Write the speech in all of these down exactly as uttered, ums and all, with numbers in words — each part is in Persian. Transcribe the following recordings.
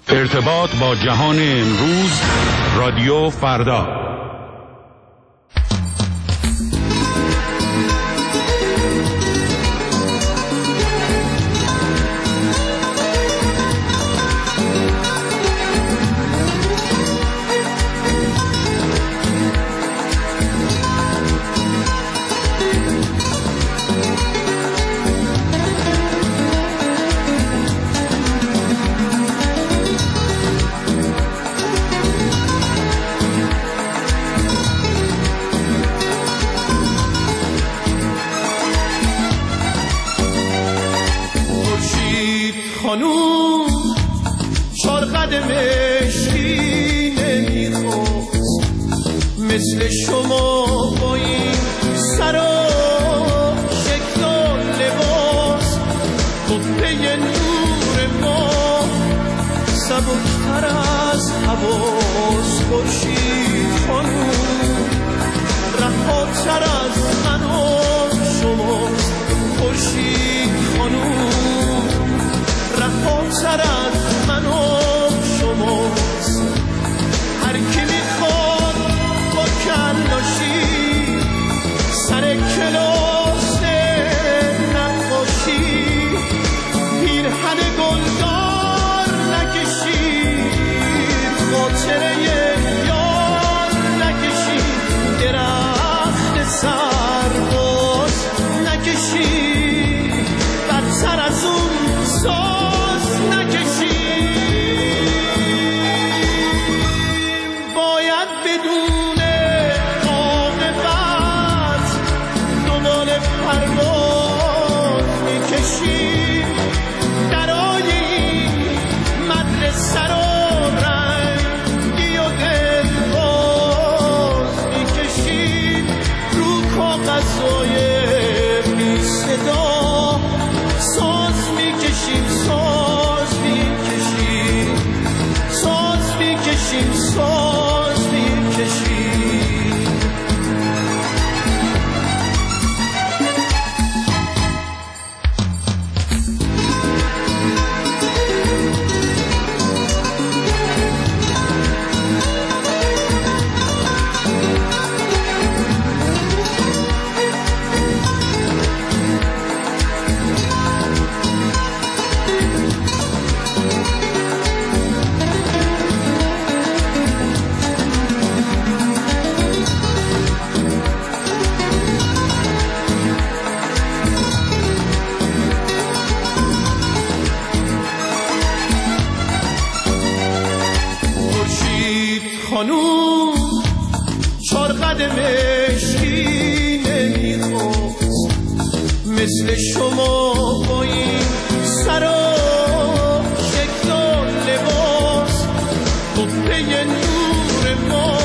ارتباط با جهان امروز، رادیو فردا. خانوم چار قدم مشکی نمیخواست مثل شما با این سر و شکل و لباس، قبه نور ما سبکتر از حواس. خورشید خانوم رهاتر از من و شماست. خورشید خانوم رهاتر از من و شماست. هر کی میخواد با کلاشی سر کلاس نقاشی پیرهن گلدار نکشید، خاطره یار نکشید، درخت سرباز نکشید، بدتر از اون ساز نکشید. باید بدون عاقبت دنبال پرواز میکشید، درای این مدرسه رو رنگی و دلباز میکشید، رو کاغذهای بی صدا ساز میکشیم، ساز میکشیم، ساز میکشیم، ساز میکشیم. خانوم چار قدم مشکی نمیخواست مثل شما با این سر و شکل و لباس، قبه نور ما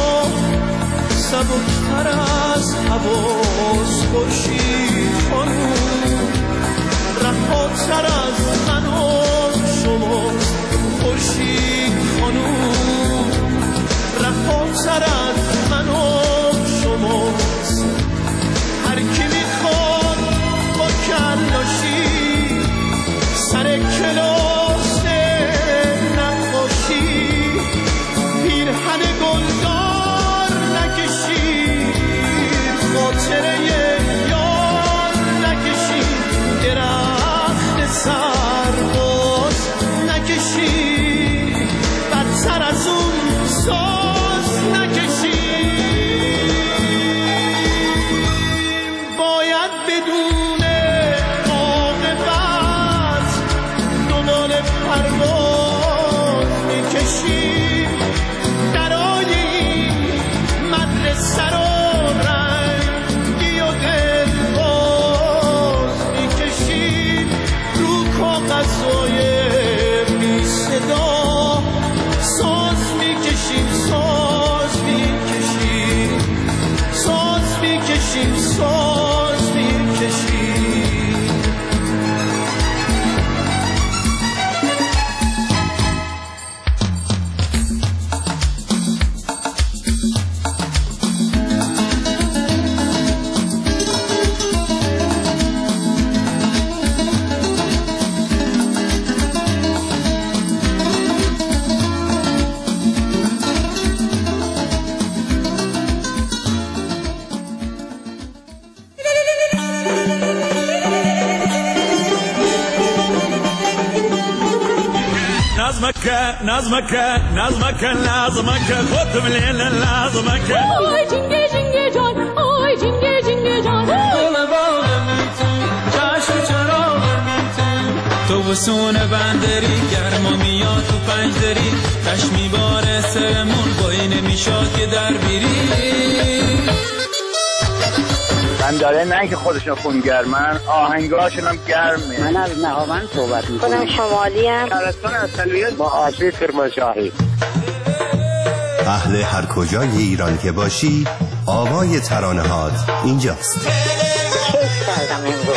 سبکتر از حواس. خورشید خانوم رهاتر از من و شماست. خورشید خانوم رهاتر از من و شماست. هر کی میخواد با کلاشی سر کلاس نقاشی پیرهن گلدار نکشید، خاطره یار نکشید، درخت سرباز نکشید، بدتر از اون ساز نکشید. باید بدون عاقبت دنبال پرواز میکشید، درای این مدرسه رو رنگی و دلباز میکشید، رو کاغذهای بی صدا ساز میکشیم، ساز میکشیم، ساز میکشیم، ساز میکشیم. نظمك نظمك نظمك نظمك خودم لیل نظمك آی جنگه جنگه جان آی جنگه جنگه جان دل باغم تو چشم چراغم تو تو وسون بندری گرما میاد تو پنجدری تش میباره سرمون بایی نمیشاد که در بیری بنداره نه که خودشون خونگرمن آهنگاشون هم گرمه. من از نهاوند صحبت میکنم. خودم شمالی ام. شهرستان اصلیت با آشوی کرمانشاهی. اهل هر کجای ایران که باشی آوای ترانه‌هات اینجاست. کیف کردم امروز.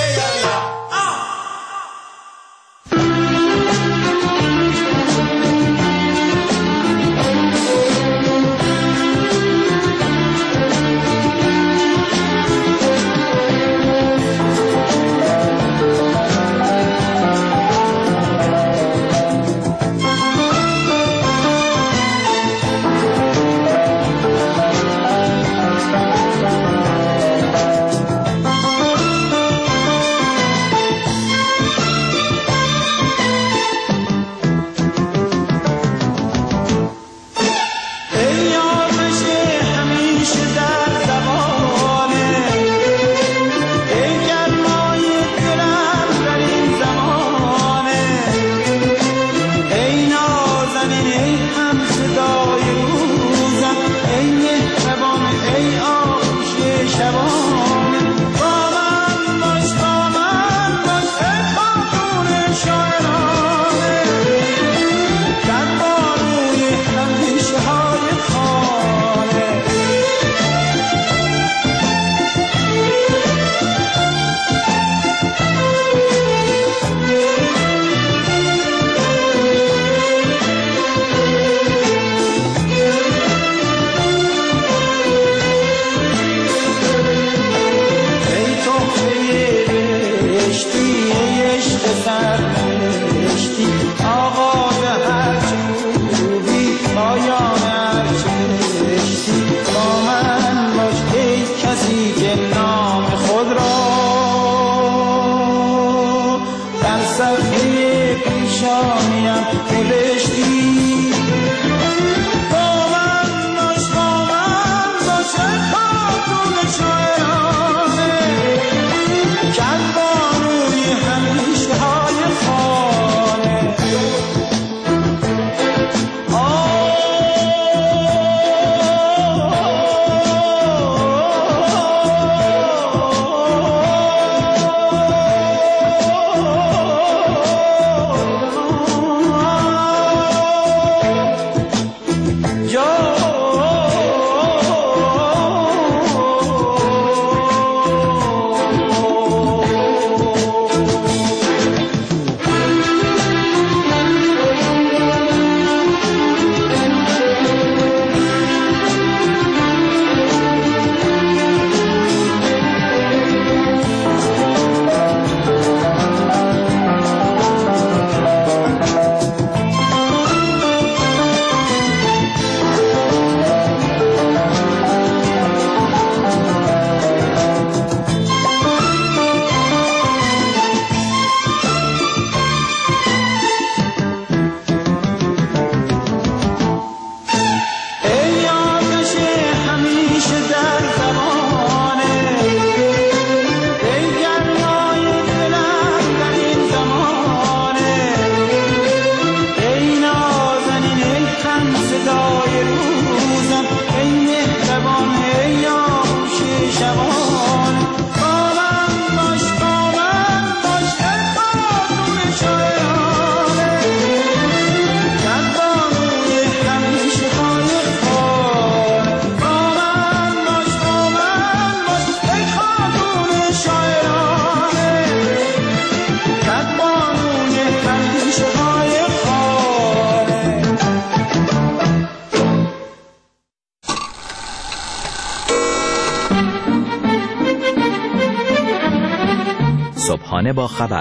صبحانه با خبر،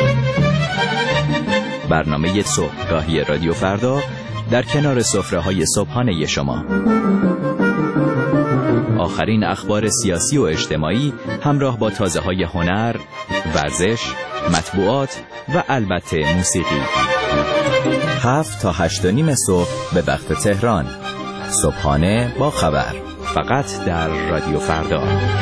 برنامه صبحگاهی رادیو فردا در کنار سفره‌های صبحانه شما. آخرین اخبار سیاسی و اجتماعی همراه با تازه‌های هنر، ورزش، مطبوعات و البته موسیقی. هفت تا هشت و نیم صبح به وقت تهران. صبحانه با خبر، فقط در رادیو فردا.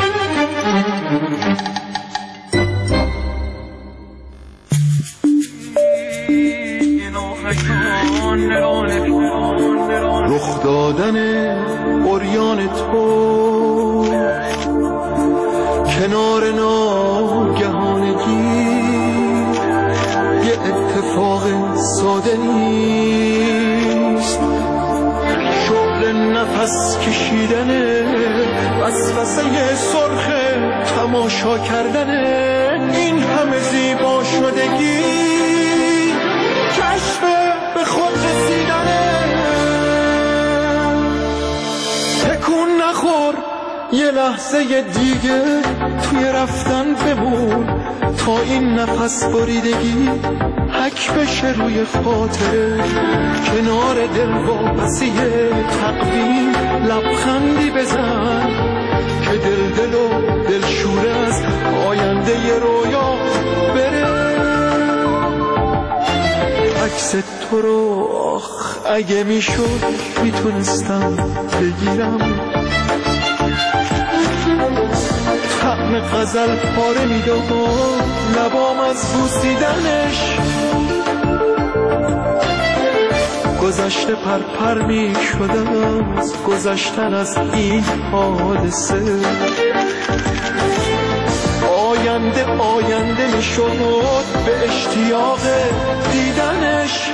رخ دادن عریان تو کنار ناگهانگی یه اتفاق ساده نیست، شغل نفس کشیدن وسوسه سرخ تماشا کردن این همه زیبا شدگی، کشف به خود رسیدنه. تکون نخور، یه لحظه دیگه توی رفتن بمون تا این نفس بریدگی حک بشه روی خاطره. کنار دل واپسی تقویم لبخندی بزن که دل دل و دل شوره از آینده ی رویا بره. عکس تو رو آخ اگه میشد میتونستم بگیرم، طعم غزل پاره میداد لبام از بوسیدنش. گذشته پرپر میشدم از گذشتن از این حادثه. آینده آینده میشد به اشتیاق دیدنش.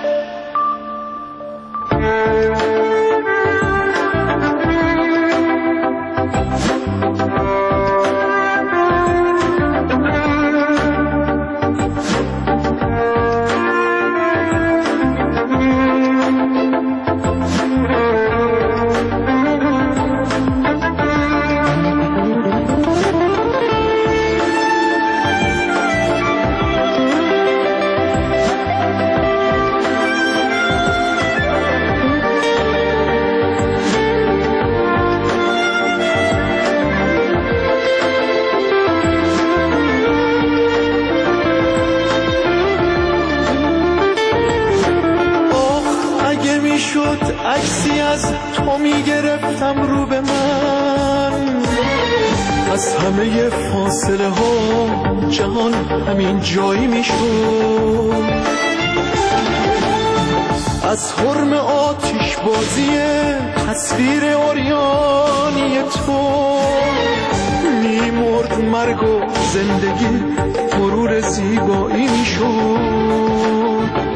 عکسی از تو میگرفتم رو به من، از همه فاصله ها جهان همین جایی میشد. از حرم آتش بازی تصویر عریانی تو میمرد مرگ و زندگی مرور زیبایی میشد.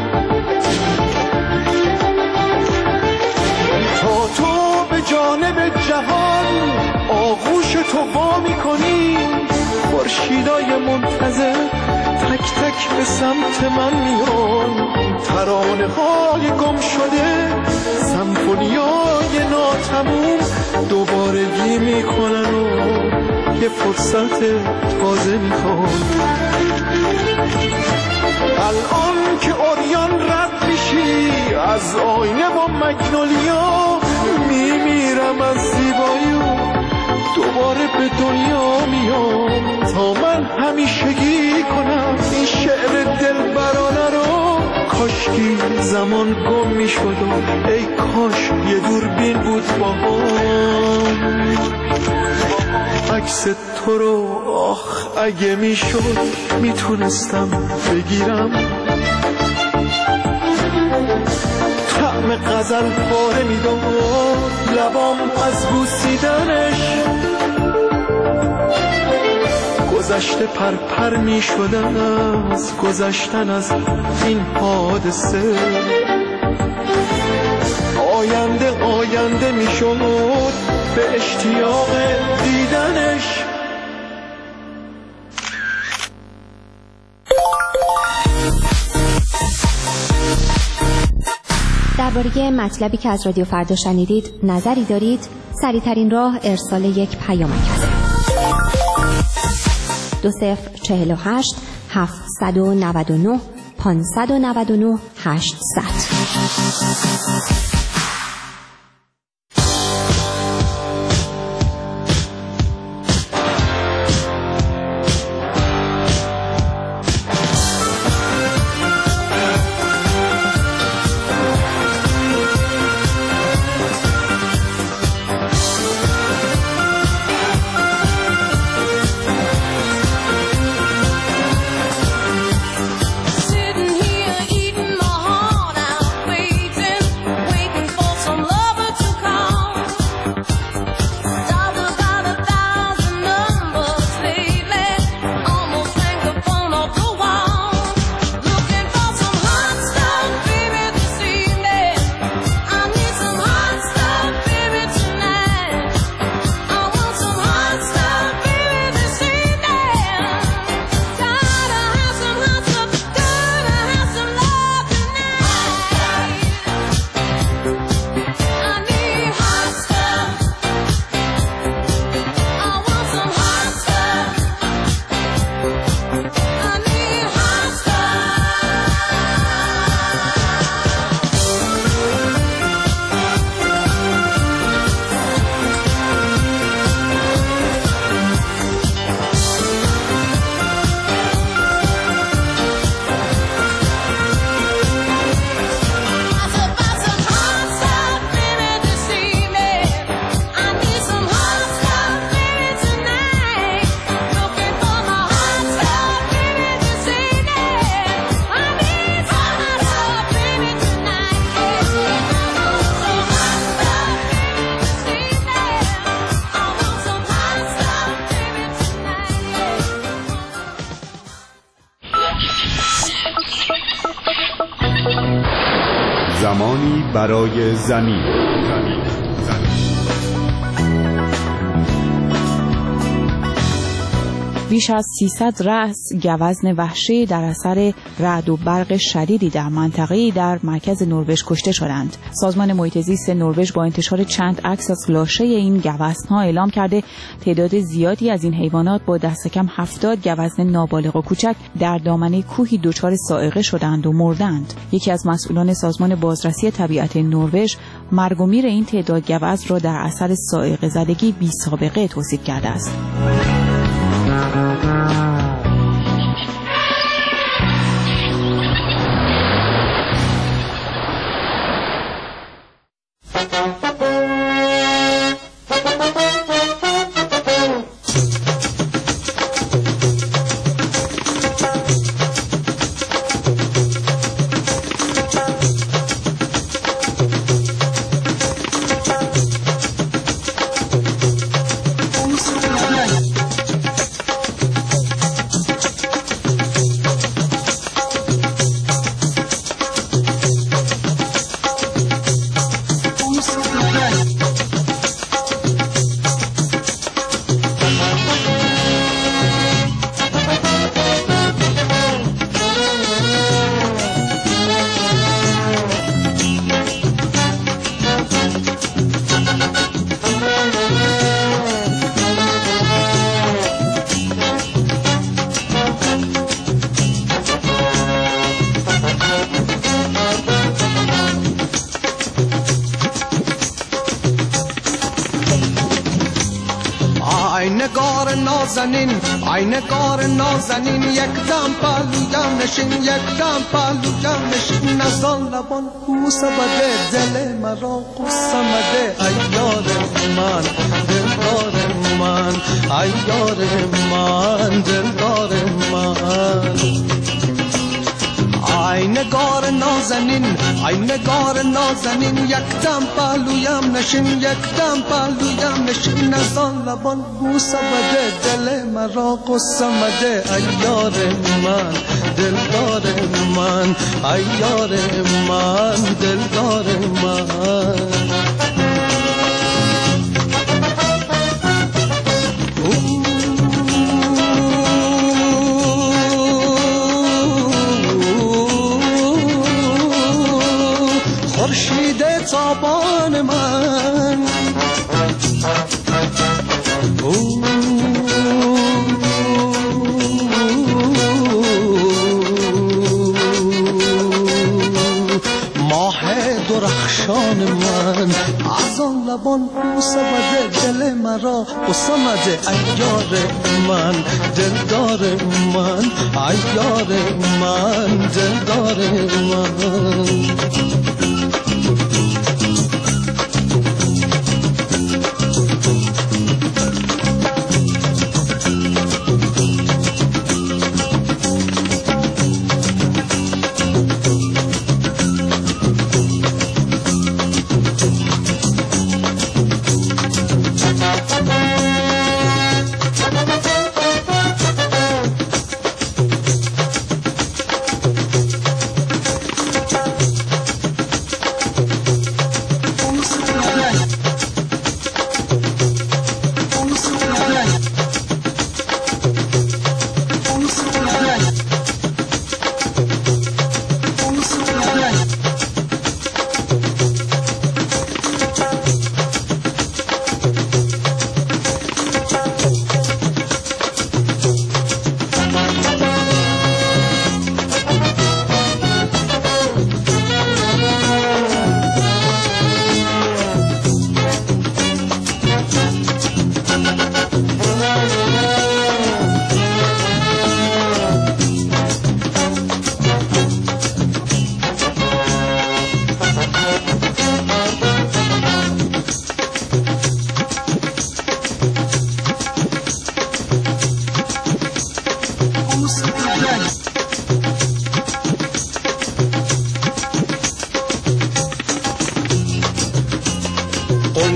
تا تو به جانب جهان آغوش تو وا میکنی، خورشیدای منتظر تک تک به سمت من میان. ترانه های گم شده سمفونیای ناتموم دوبارگی میکنن و یه فرصت تازه میخوان. الان که عریان رد میشی از آینه با مگنولیا، میمیرم از زیبایی و دوباره به دنیا میام تا من همیشگی کنم این شعر دلبرانه رو. کاشکی زمان گم میشد و ای کاش یه دوربین بود با هم. عکس تو رو آخ اگه میشد میتونستم بگیرم، طعم غزل پاره میداد لبام از بوسیدنش. گذشته پرپر میشدن از گذشتن از این حادثه. آینده آینده میشد به اشتیاق دیدنش. درباره مطلبی که از رادیو فردا شنیدید نظری دارید؟ سریع‌ترین راه ارسال یک پیامک است. دو صفر چهل و هشت هفتصد و نود و نه پانصد و نود و نه هشتصد. زمانی برای زمین. بیش از سیصد رأس گوزن وحشی در اثر رعد و برق شدیدی در منطقه‌ای در مرکز نروژ کشته شدند. سازمان محیط زیست نروژ با انتشار چند عکس از لاشه این گوزن‌ها اعلام کرده تعداد زیادی از این حیوانات با دست کم هفتاد گوزن نابالغ و کوچک در دامنه کوهی دچار صاعقه شدند و مردند. یکی از مسئولان سازمان بازرسی طبیعت نروژ مرگ و میر این تعداد گوزن را در اثر صاعقه زدگی بی سابقه توصیف کرده است. ای نگار نازنین یک دم پهلویم نشین یک دم پهلویم نشین نزان لبان بوسه بده دل مرا قصه مده ای یار من دلدار من ای یار من دلدار من ای نگار نازنین ای نگار نازنین یک دم پهلویم نشین یک دم پهلویم نشین نزان لبان بوسه بده دل مرا قصه مده ای یار من دلدار من ای یار من دلدار من خورشید تابان من ماه درخشان من از آن لبان بوسه بده دل مرا قصه مده ای یار من دلدار من ای یار من دلدار من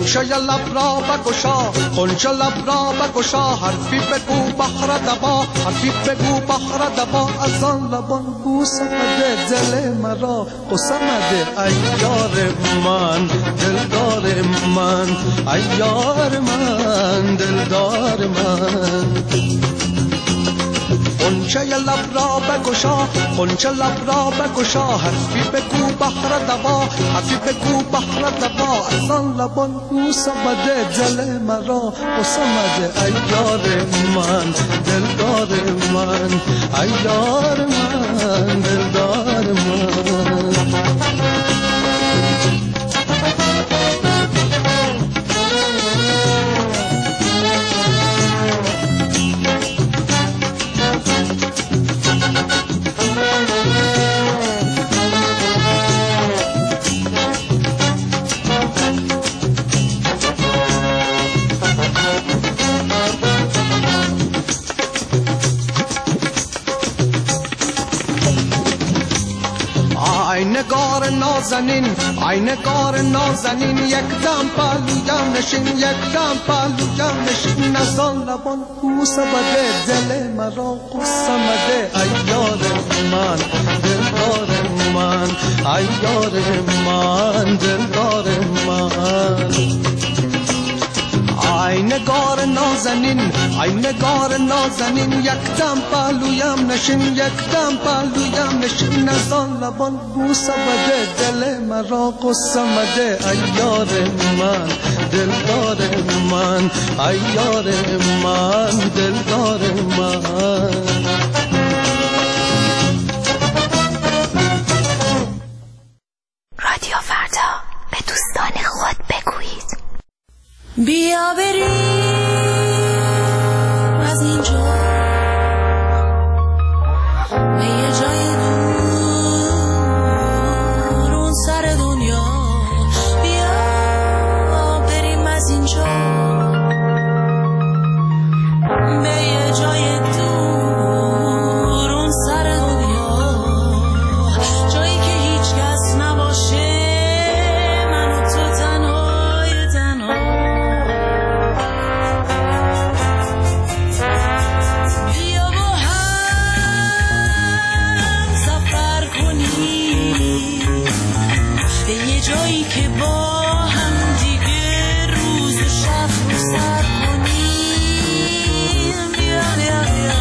خونچه لب را بگشا خونچه لب را بگشا حرفی بگو بحر دبا حرفی بگو بحر دبا از آن لبان بوسه بده دل مرا قصه مده ای یار من دلدار من ای یار من دلدار من خونچه لب را بگشا خونچه لب را بگشا حرفی بگو بحر دوا حرفی بگو بحر دوا از آن لبان بوسه بده دل مرا قصه مده ای یار من دلدار من ای یار من دلدار من نگار نازنین ای نگار نازنین یک دم پهلویم نشین یک دم پهلویم نشین از آن لبان بوسه بده دل مرا قصه مده ای یار من دلدار من ای یار من دلدار من ای نگار نازنین ای نگار نازنین یک دم پهلویم نشین یک دم پهلویم نشین از آن لبان بوسه بده دل مرا قصه مده ای یار من دلدار من ای یار من دلدار من رادیو فردا به دوستان خود بگویید بیا بریم از اینجا به یه جای دور اون سر دنیا بیا بریم از اینجا به یه جای دور اون سر دنیا جایی که هیچ کس نباشه من و تو تنهای تنها جایی که با هم دیگه روز و شب رو سر کنیم بیا بیا بیا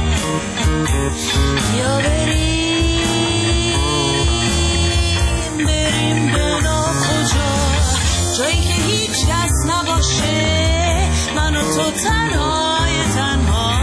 بیا بریم بریم به ناکجا جایی که هیچ کس نباشه من و تو تنهای تنها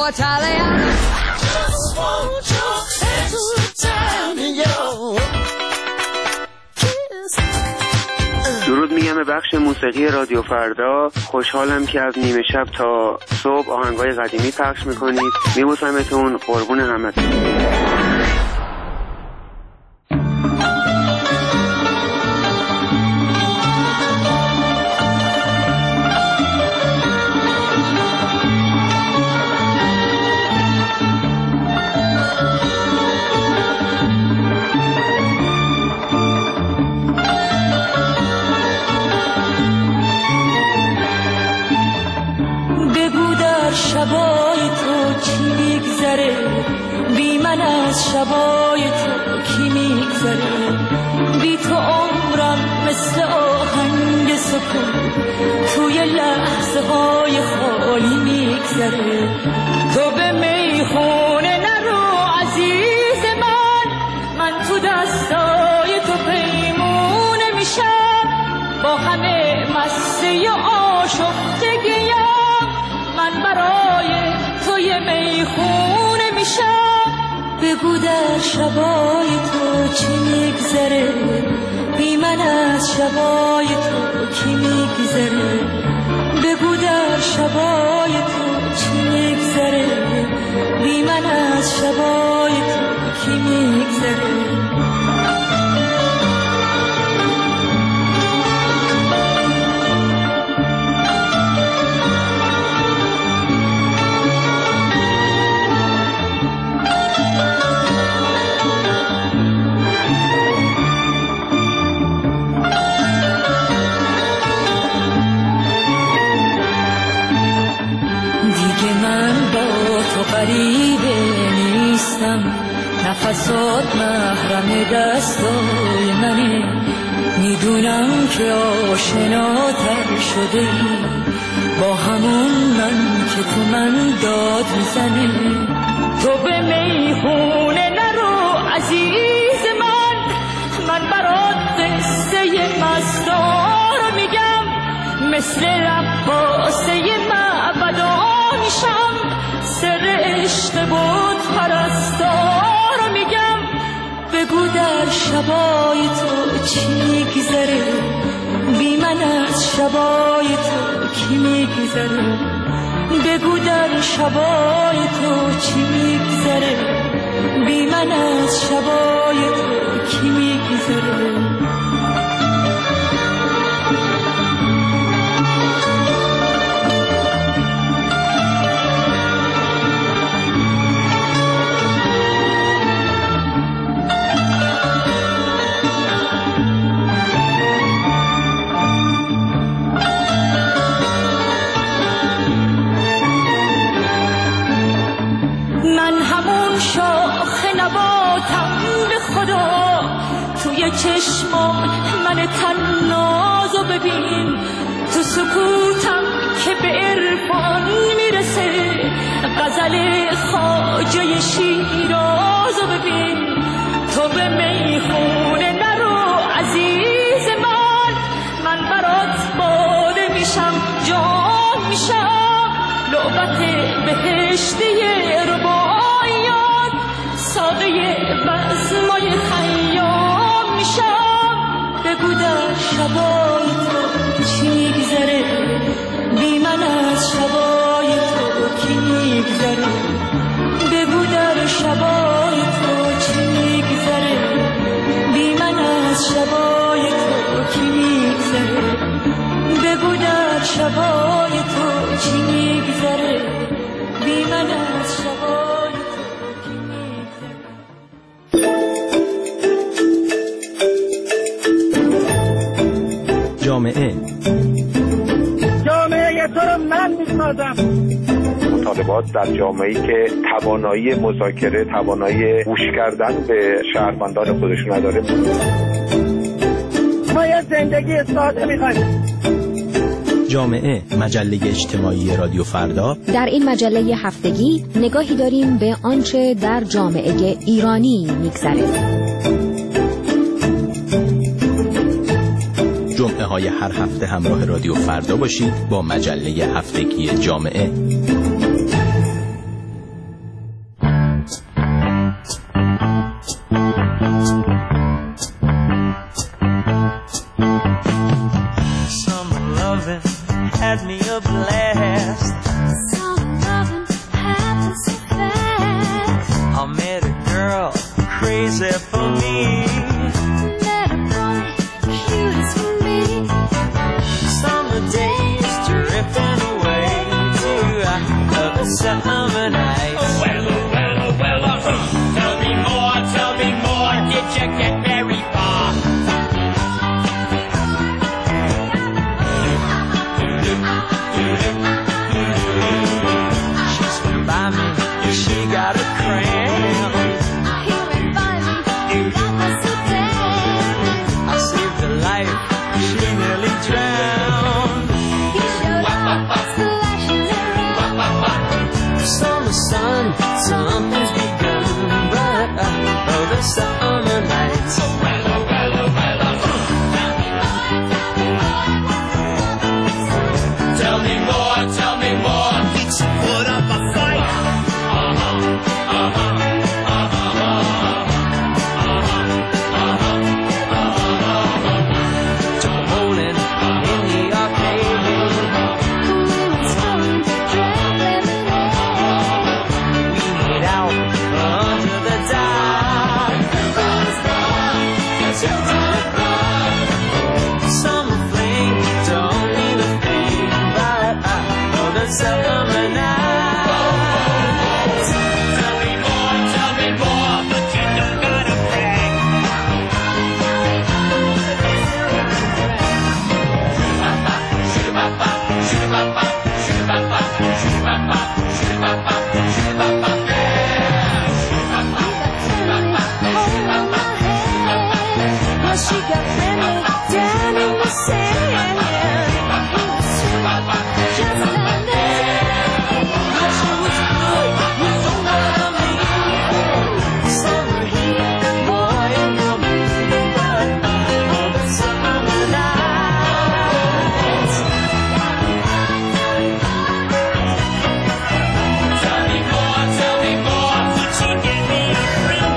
Italiano. Just want your hands to turn me on. درود میگم به بخش موسیقی رادیو فردا. خوشحالم که از نیمه شب تا صبح آهنگای قدیمی پخش میکنید. میبوسمتون، قربون همتون. شبای تو چی میگذره بی من از شبای تو کی میگذره بی تو عمرم مثل آهنگ سکون توی لحظه های خالی میگذره تو به میخونه نرو عزیز من من تو دستای تو پیمونه میشم با همه مسته آشفتگیم من برای توی میخونه میشم بگو در شبای تو چی میگذره بی من از شبای تو کی میگذره بگو در شبای تو چی میگذره بی من از شبای تو کی میگذره غریبه نیستم نفسات محرم دستای منه میدونم که آشناتر شده ای با همون من که تو من داد میزنه تو به میخونه نرو عزیز من من برات قصه مستار میگم مثل رقاصه معبدا میشم سر عشق بود پرستار میگم بگو در شبای تو چی میگذره بی من از شبای تو کی میگذره بگو در شبای تو چی میگذره بی من از شبای تو کی میگذره توی چشمام من تنازو ببین تو سکوتم که به عرفان میرسه غزل خواجه شیرازو ببین تو به میخونه نرو عزیز من من برات باده میشم جام میشم لعبت بهشتی رباعیات ساقه بزمای خیام میشم بگو در شبای تو چی میگذره بی من از شبای تو کی میگذره بگو در شبای تو چی میگذره بی من از شبای تو کی میگذره بگو در شبای تو چی میگذره بی من از شبای تو کی میگذره جامعه جامعه تو رو من میسازم. مطالبات در جامعه‌ای که توانایی مذاکره، توانایی گوش کردن به شهروندان خودش نداره. ما یه زندگی ساده می‌خوایم. جامعه، مجله اجتماعی رادیو فردا. در این مجله هفتگی نگاهی داریم به آنچه در جامعه ایرانی می‌گذره. جمعه های هر هفته همراه رادیو فردا باشید با مجله هفتگی جامعه. loving had me a blast. Summer loving happened so fast. I met a girl crazy for me. Met a boy cute as can be. Summer days drifting away to other summer nights. Oh, well, oh, well, oh, well, oh, tell me more, tell me more. Did you get very far? She's by me, she got a cramp. He went by me, that was so damn. I saved her life, she nearly drowned. He showed up, splashing around. Summer sun, something's begun, but uh, oh, the summer nights. Oh, well, oh, well, oh, well, oh. Tell me more, tell me more. Did you put up a fight? Uh-huh, uh-huh, uh-huh, uh-huh, uh-huh, uh-huh. Took a bowling in the arcade. We were stoned, drank lemonade. We made out under the dock. Summer fling don't mean a thing, but I know the summer nights. Tell me more, tell me more, but you don't gotta brag. Shoot-a-bop-bop, shoot-a-bop-bop, shoot-a-bop-bop, shoot-a-bop-bop, shoot-a-bop-bop, shoot-a-bop-bop, yeah. Well, she got friendly down in the sand. He was sweet, just like that. But she was good, you know what I mean. Summer heat, boy, you're me, but all the summer nights. Tell me more, tell me more, would you give me a ring?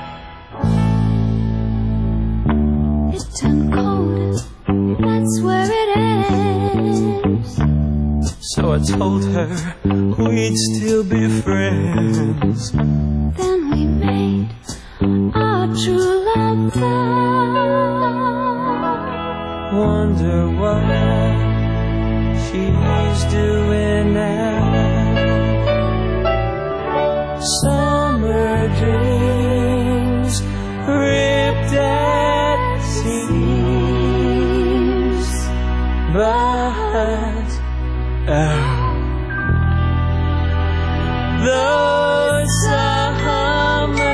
It turned cold, that's where it ends. So I told her we'd still be friends. Then we made our true love vow. Wonder what she's doing now. Summer dreams ripped at seams, but oh, the summer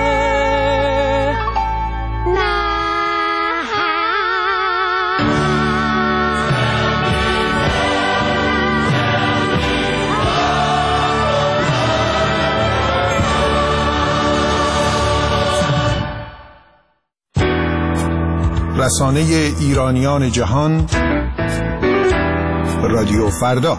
رسانه ایرانیان جهان رادیو فردا.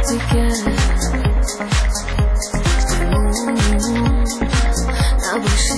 نباشه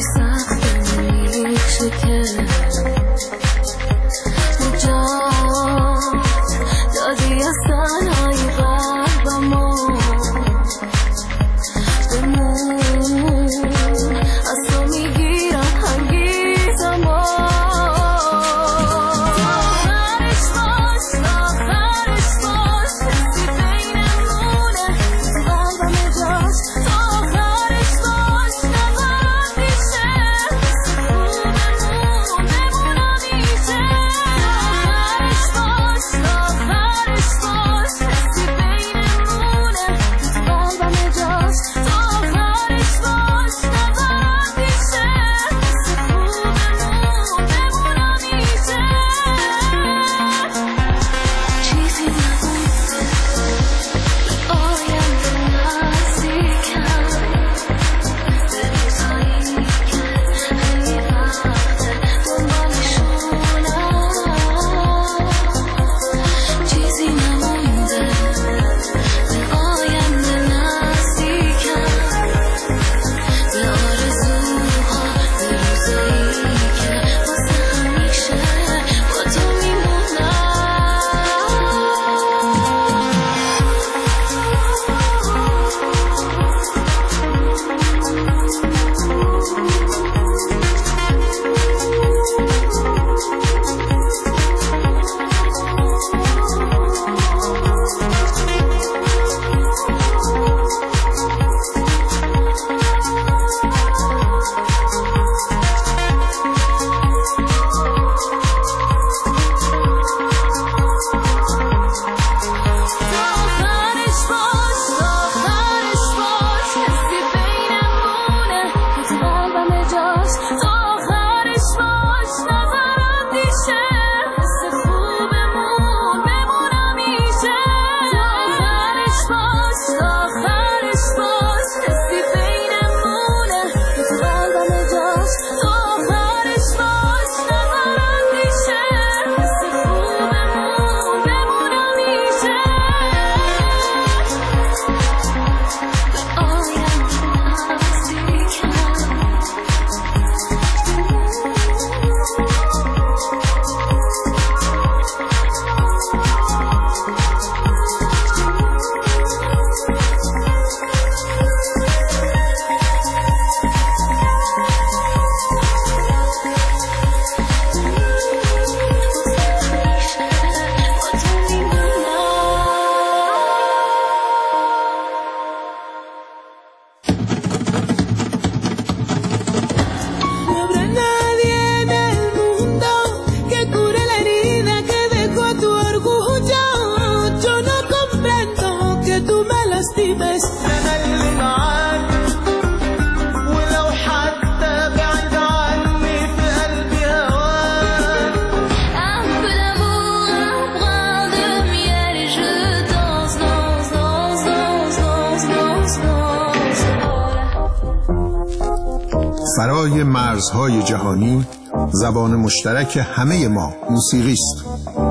برای مرزهای جهانی زبان مشترک همه ما موسیقی است.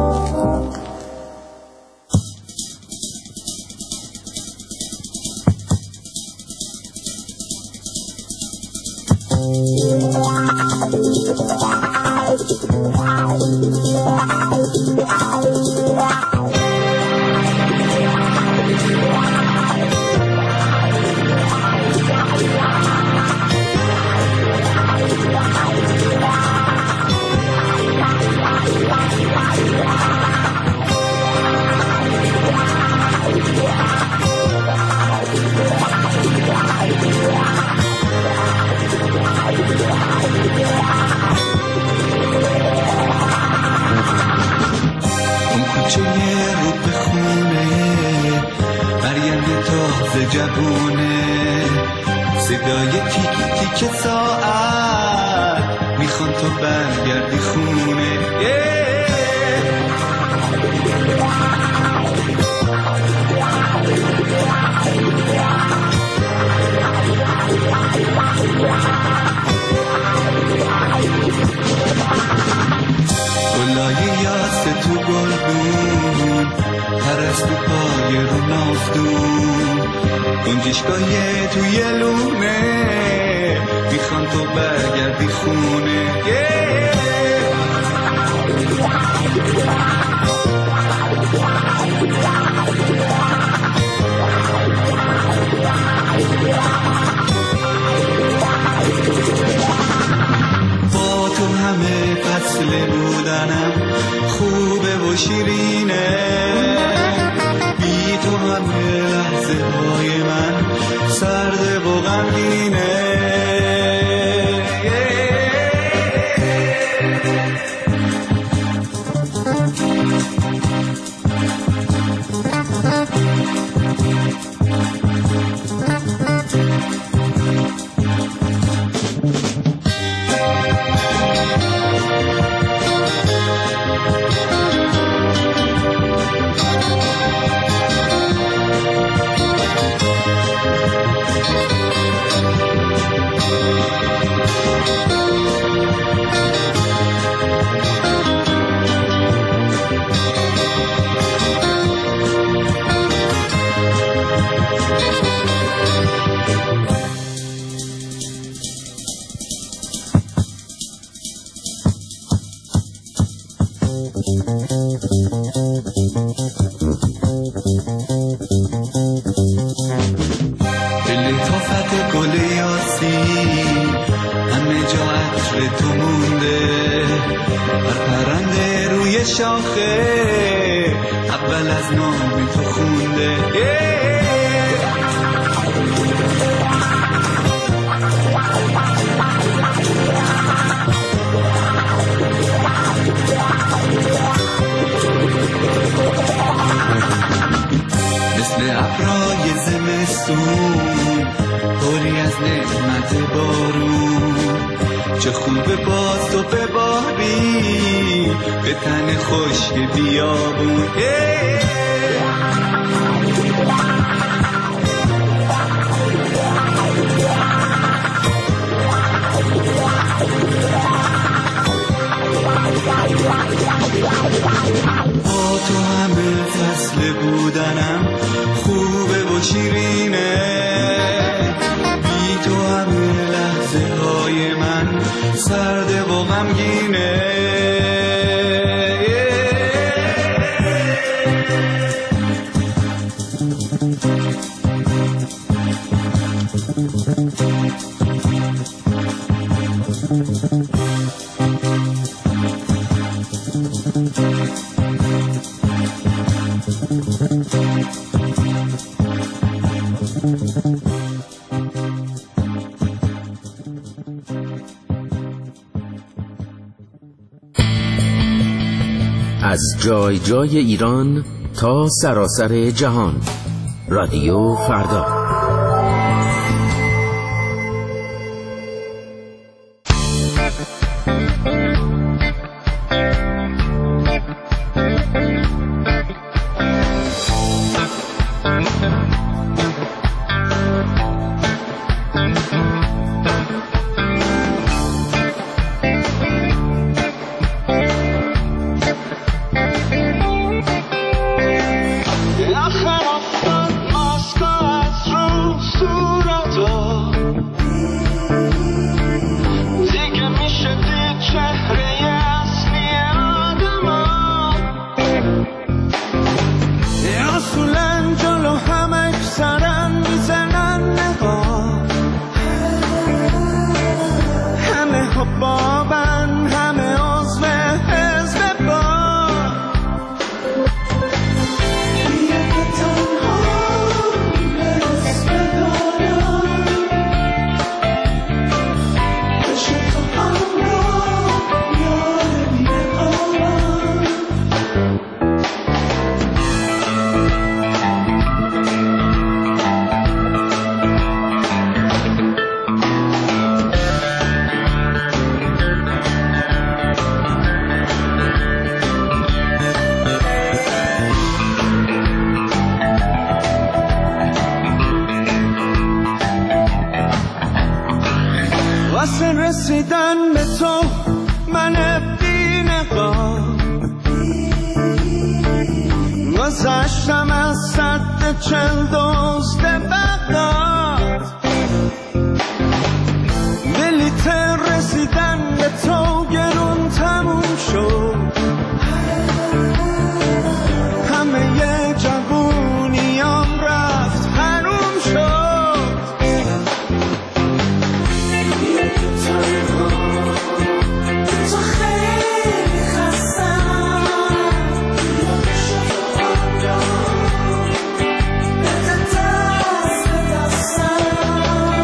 جوونه صدای تیک تیک ساعت میخوان تو برگردی خونه گلای یاس تو گلدون پرستو پای رو نافتون گنجشگاه توی لونه میخوان تو برگردی خونه با تو همه فصل بودنم خوبه و شیرینه بی تو همه لحظه های من سرده و غمگینه لطافت گل یاسی همه جا عطر تو مونده هر پرنده روی شاخه اول از نام تو خونده مثل ابرای زمستون پری از نعمت بارون چه خوبه باز تو بباری به تن خشک بیابون با تو همه فصل بودنم خوبه و شیرینه بی تو همه لحظه های من سرده و غمگینه از جای جای ایران تا سراسر جهان رادیو فردا. دیگه میشه دید چهره اصلی آدما. اصولا جلو هم اکثرا میزنن نگاه، همه حبابن، همه عضو حزب با. بیا که تنها نرس بدارم، بشه تو همراه یار بیقرارم. واسه رسیدن به تو من بی نقاب گذشتم از سد چل دزد بغداد. بلیت رسیدن به تو گرون تموم شد، همه یه جوونیام رفت حروم شد. تو خیلی خستم، بده دست به دستم.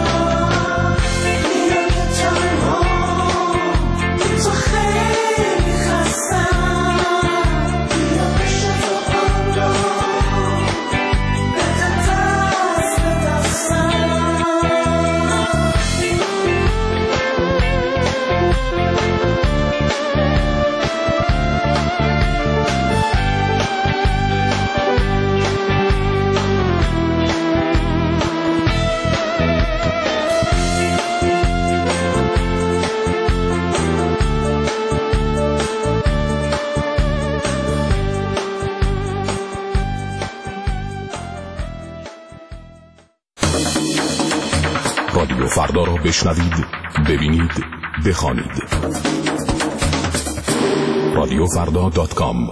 بیا که تنها، تو خیلی خستم، بیا بشه تو همراه، بده دست به دستم. رادیو فردا را بشنوید، ببینید، بخوانید. رادیو فردا دات کام.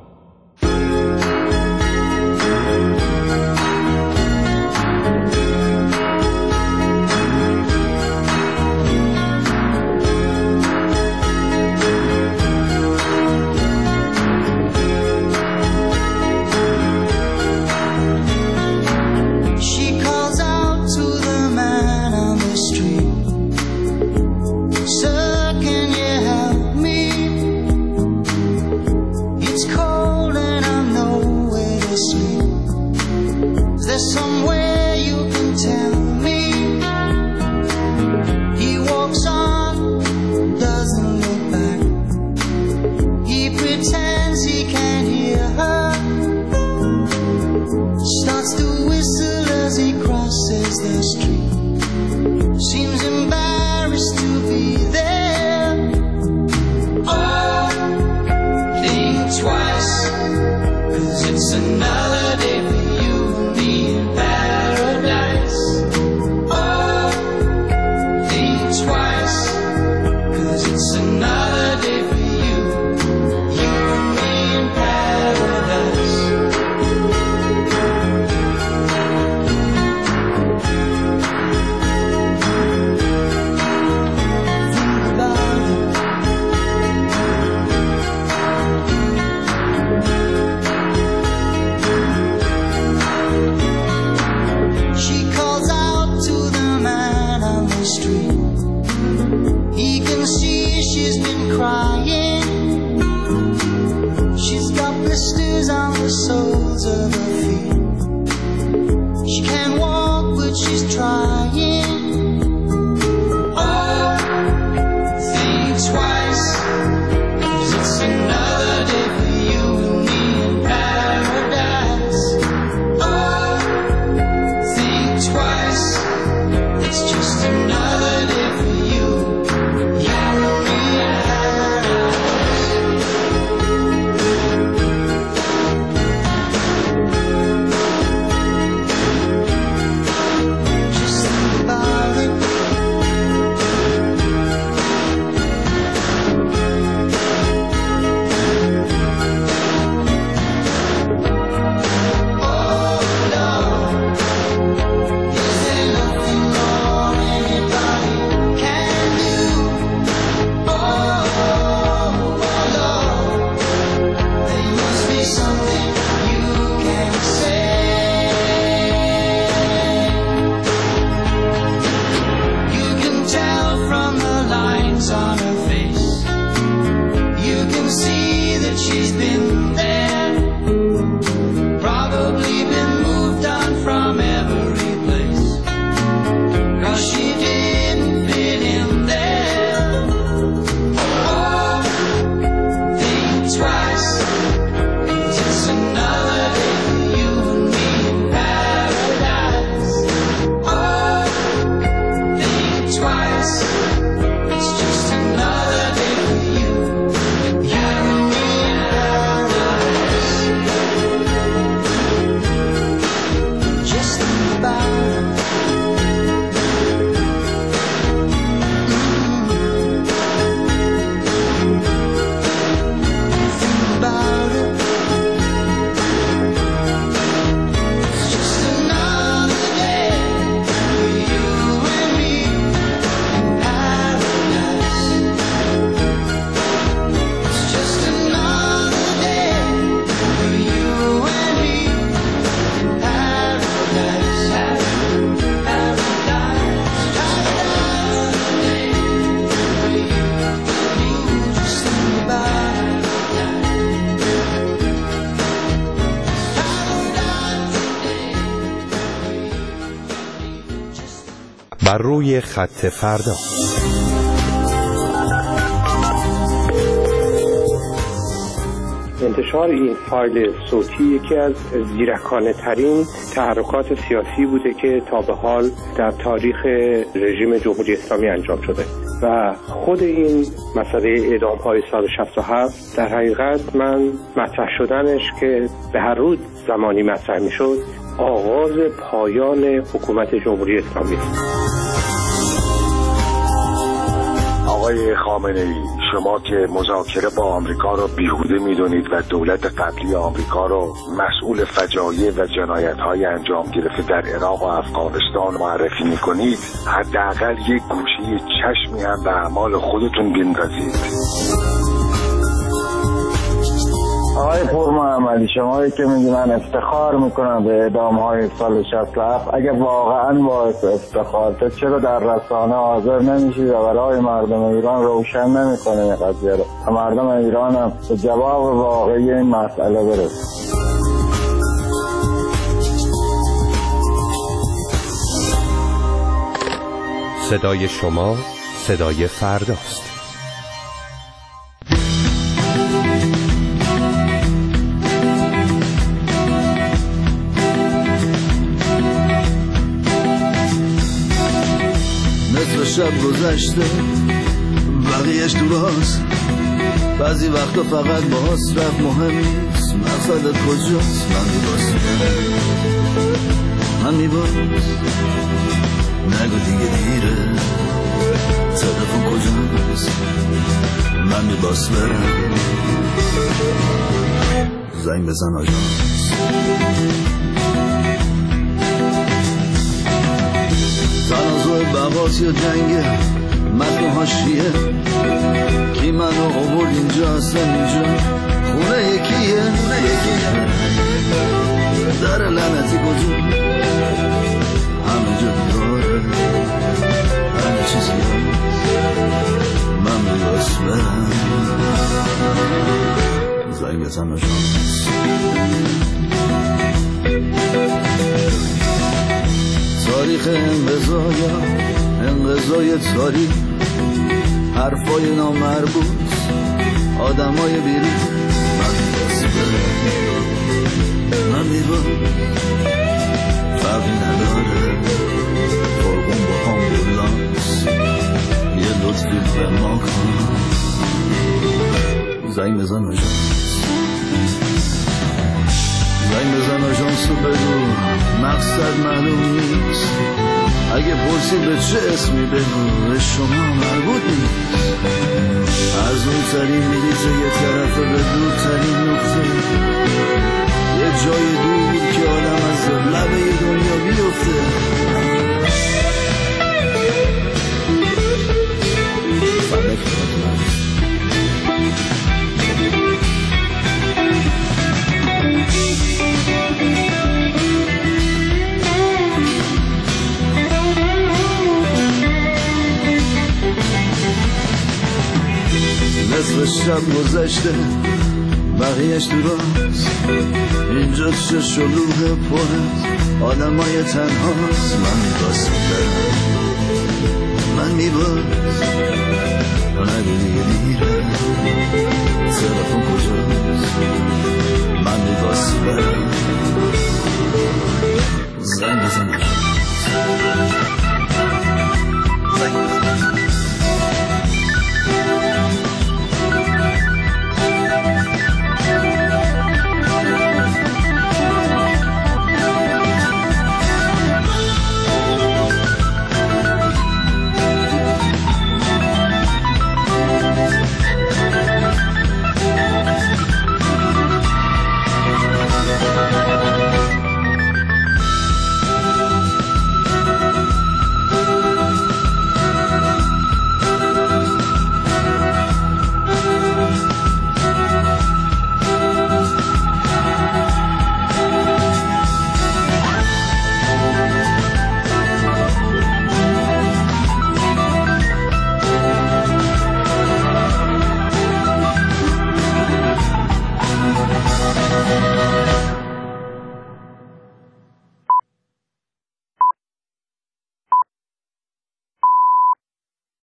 She calls out to the man on the street, sir, can you help me? It's cold and I'm nowhere to sleep. Is there somewhere you can tell me? He walks on, doesn't look back. He pretends he can't hear her, starts to whistle as he crosses the street. Seems embarrassed to be there. Oh, think twice, 'cause it's another day for you and me in paradise. Oh, think twice, 'cause it's another day for you, you and me in paradise. She calls out to the man on the street. He can see she's been crying. She's got blisters on the soles of her feet. She can't walk, but she's trying. Oh, think twice, 'cause it's another day for you and me in paradise. Oh, think twice, it's just another day for you, you and me in paradise. It's just another day for you. You and me in paradise. Just think about it. بر روی خط فردا. انتشار این فایل صوتی یکی از زیرکانه ترین تحرکات سیاسی بوده که تا به حال در تاریخ رژیم جمهوری اسلامی انجام شده و خود این مسئله اعدام های سال شصت و هفت در حقیقت من مطرح شدنش که به هر روز زمانی مطرح می شد آغاز پایان حکومت جمهوری اسلامی. آقای خامنه‌ای، شما که مذاکره با آمریکا را بیهوده می‌دونید و دولت قبلی آمریکا را مسئول فجایع و جنایت‌های انجام گرفته در عراق و افغانستان معرفی می‌کنید، حداقل یک گوشه چشمی هم به اعمال خودتون بندازید. آقای پور محمدی، شمایی که میگی من افتخار میکنم به اعدام های سال شصت و هفت، اگه واقعا باعث افتخارته چرا در رسانه حاضر نمیشید و برای مردم ایران روشن نمیکنه این قضیه رو تا مردم ایران هم به جواب واقعی این مسئله برسه؟ صدای شما صدای فرداست. شب گذشته بقیهش دراست، بعضی وقتا فقط باز رفت مهم نیست، مقصدت کجاست؟ من میباس من میباس نگو دیگه دیره، تلفن کجاست؟ من میباس برم زنگ بزن آژانس. تنازع بقاس یا جنگه متن حاشیه، کی منو آورد اینجا اصلا اینجا خونه یکیه، خونه یکیه در لعنتی کجا همه جا داره همه چیزی هست، من میباس برم زنگ بزن آژانس. تاریخ انقضایا انقضای تاریخ، حرفای نامربوط آدمای بیرون، من میباس برم من میباس فرقی نداره فرقون با آمبولانس، یه لطفی به ما کن زنگ بزن آژانس. زنگ بزن آژانس رو بگو مقصد معلوم نیست، اگه پرسید به چه اسمی بگو به شما مربوط نیست، از اون ترین میریزه یه طرفه به دور ترین نقطه، یه جای دور که آدم از لبه دنیا بیفته. نصف شب گذشته بقیهش دراست، اینجا چه شلوغ پر از آدمای تنهاست، من میباس برم